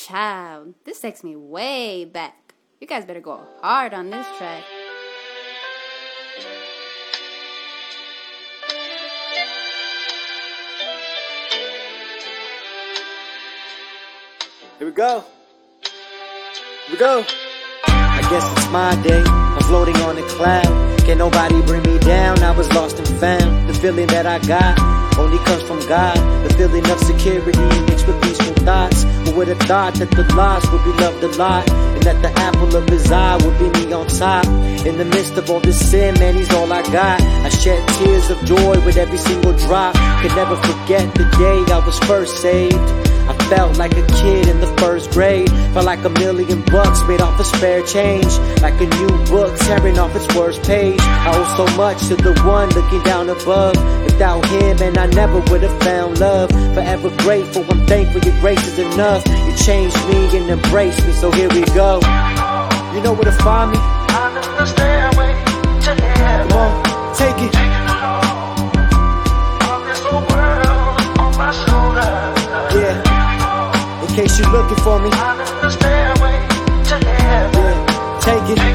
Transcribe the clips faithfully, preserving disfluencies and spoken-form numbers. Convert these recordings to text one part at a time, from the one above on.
Child, this takes me way back. You guys better go hard on this track. Here we go. Here we go. I guess it's my day. I'm floating on a cloud. Can't nobody bring me down. I was lost and found. The feeling that I got only comes from God. The feeling of security mixed with peaceful thoughts. Who would have thought that the lost would be loved a lot, and that the apple of his eye would be me on top. In the midst of all this sin, man, he's all I got. I shed tears of joy with every single drop. Could never forget the day I was first saved. I felt like a kid in the first grade. Felt like a million bucks made off a spare change. Like a new book tearing off its worst page. I owe so much to the one looking down above. Without him, and I never would have found love. Forever grateful, I'm thankful your grace is enough. You changed me and embraced me, so here we go. You know where to find me. Under the stairway to heaven. Come on, take it. Of this whole world on my shoulders. Yeah. In case you're looking for me, Under the stairway to heaven. yeah, take it.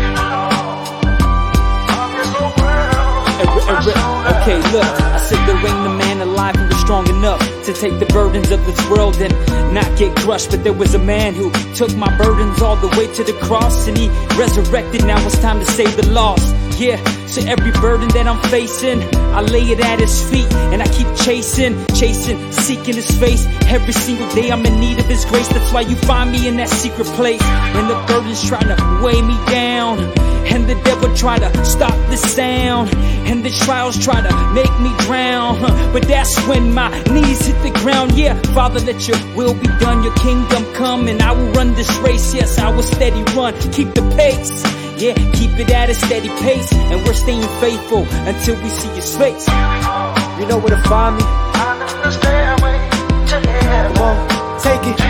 Of this whole world on my shoulders. Okay, look, I said there ain't a man alive who was strong enough to take the burdens of this world and not get crushed. But there was a man who took my burdens all the way to the cross, and he resurrected. Now it's time to save the lost. Yeah, so every burden that I'm facing, I lay it at his feet, and I keep chasing, chasing, seeking his face. Every single day I'm in need of his grace. That's why you find me in that secret place, when the burdens try to weigh me down, and the devil try to stop the sound, and the trials try to make me drown. But that's when my knees hit the ground. Yeah, Father, let your will be done, your kingdom come, and I will run this race. Yes, I will steady run, keep the pace. Yeah, keep it at a steady pace, and we're staying faithful until we see his face. You know where to find me. Under the stairway to heaven. Come on, take it.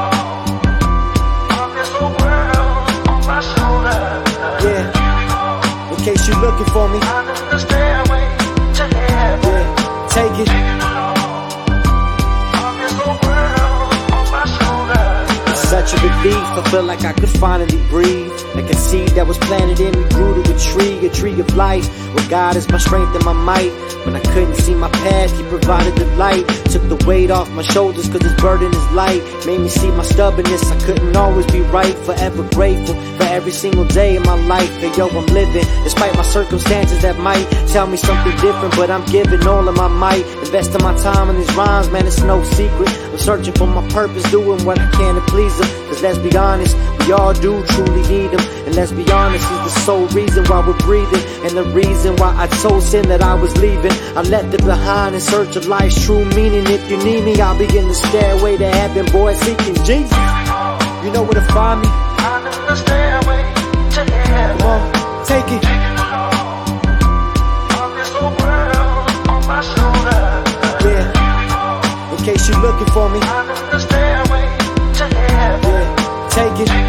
Of this whole world on my shoulders. Yeah. In case you're looking for me, Under the stairway to heaven. yeah, take it. Of this whole world on my shoulders. Such a relief, I feel like I could finally breathe. Like a seed that was planted in me grew to a tree, a tree of life. Where God is my strength and my might. When I couldn't see my path, he provided the light. Took the weight off my shoulders cause his burden is light. Made me see my stubbornness, I couldn't always be right. Forever grateful for every single day of my life. Hey yo, I'm living, despite my circumstances that might tell me something different. But I'm giving all of my might, investing my time in these rhymes, man, it's no secret. I'm searching for my purpose, doing what I can to please him. Cause let's be honest, we all do truly need him. And let's be honest, he's the sole reason why we're breathing, and the reason why I told sin that I was leaving. I left it behind in search of life's true meaning. If you need me, I'll be in the stairway to heaven, boy, seeking Jesus. You know where to find me. Under the stairway to heaven. Come on, take it. Of this whole world on my shoulders. Yeah. In case you're looking for me, Under the stairway to heaven. yeah, take it.